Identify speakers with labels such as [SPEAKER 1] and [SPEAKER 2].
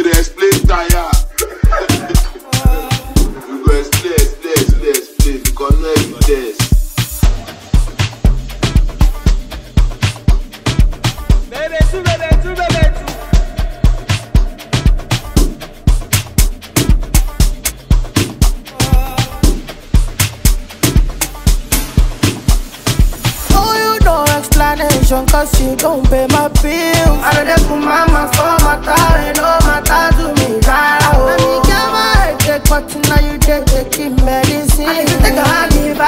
[SPEAKER 1] dey explain tire. You go explain because no evidence.
[SPEAKER 2] Baby, two.
[SPEAKER 3] Cause you don't pay my bills. I don't put my mouth for my time. No matter to me right. Let me get my headache, but now you take medicine. I need to take a hard leave.